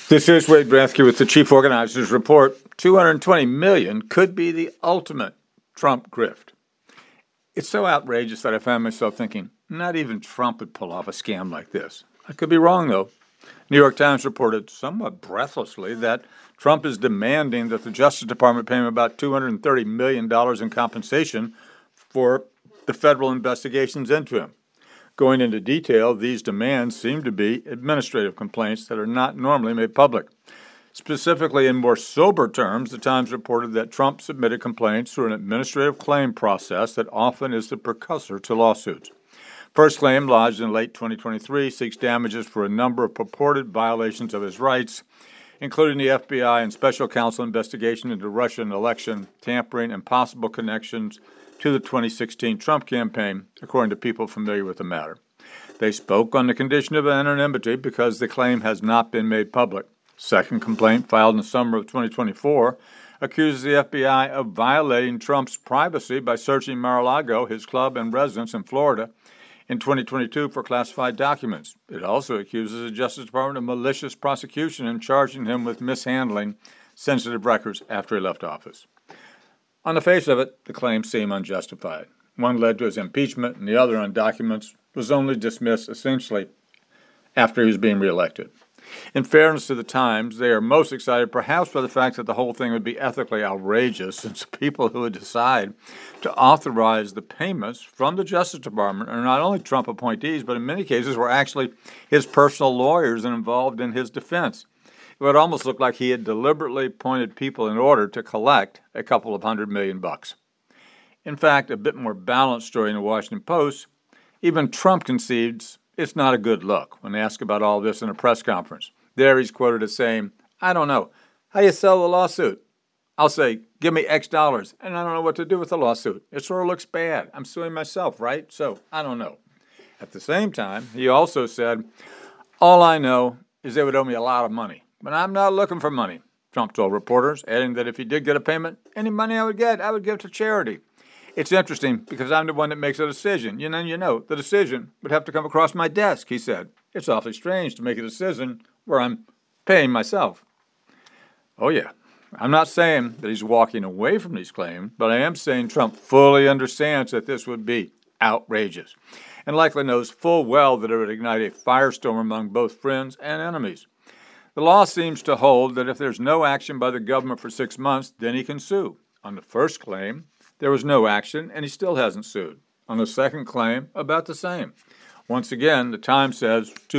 This is Wade Brathke with the Chief Organizers Report. $220 million could be the ultimate Trump grift. It's so outrageous that I found myself thinking, not even Trump would pull off a scam like this. I could be wrong, though. New York Times reported somewhat breathlessly that Trump is demanding that the Justice Department pay him about $230 million in compensation for the federal investigations into him. Going into detail, these demands seem to be administrative complaints that are not normally made public. Specifically, in more sober terms, the Times reported that Trump submitted complaints through an administrative claim process that often is the precursor to lawsuits. First claim, lodged in late 2023, seeks damages for a number of purported violations of his rights, including the FBI and special counsel investigation into Russian election tampering and possible connections to the 2016 Trump campaign, according to people familiar with the matter. They spoke on the condition of anonymity because the claim has not been made public. Second complaint, filed in the summer of 2024, accuses the FBI of violating Trump's privacy by searching Mar-a-Lago, his club and residence in Florida, in 2022 for classified documents. It also accuses the Justice Department of malicious prosecution and charging him with mishandling sensitive records after he left office. On the face of it, the claims seem unjustified. One led to his impeachment, and the other, on documents, was only dismissed essentially after he was being reelected. In fairness to the Times, they are most excited perhaps by the fact that the whole thing would be ethically outrageous, since the people who would decide to authorize the payments from the Justice Department are not only Trump appointees, but in many cases were actually his personal lawyers and involved in his defense. It would almost look like he had deliberately appointed people in order to collect a couple of $100 million. In fact, a bit more balanced story in the Washington Post, even Trump concedes it's not a good look when asked about all this in a press conference. There he's quoted as saying, "I don't know. How you sell the lawsuit? I'll say, give me X dollars, and I don't know what to do with the lawsuit. It sort of looks bad. I'm suing myself, right? So I don't know." At the same time, he also said, "All I know is they would owe me a lot of money. But I'm not looking for money," Trump told reporters, adding that if he did get a payment, any money I would give to charity. "It's interesting because I'm the one that makes a decision. You know, the decision would have to come across my desk," he said. "It's awfully strange to make a decision where I'm paying myself." Oh, yeah. I'm not saying that he's walking away from these claims, but I am saying Trump fully understands that this would be outrageous and likely knows full well that it would ignite a firestorm among both friends and enemies. The law seems to hold that if there's no action by the government for 6 months, then he can sue. On the first claim, there was no action, and he still hasn't sued. On the second claim, about the same. Once again, the Times says two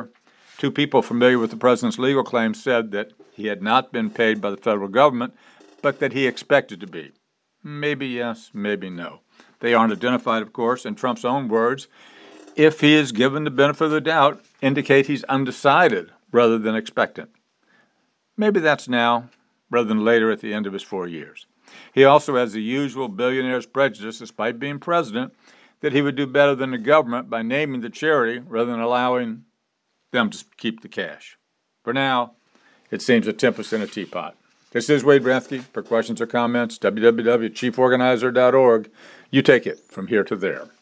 people familiar with the president's legal claims said that he had not been paid by the federal government, but that he expected to be. Maybe yes, maybe no. They aren't identified, of course, and Trump's own words, if he is given the benefit of the doubt, indicate he's undecided rather than expectant. Maybe that's now, rather than later at the end of his 4 years. He also has the usual billionaire's prejudice, despite being president, that he would do better than the government by naming the charity rather than allowing them to keep the cash. For now, it seems a tempest in a teapot. This is Wade Brathke. For questions or comments, www.chieforganizer.org. You take it from here to there.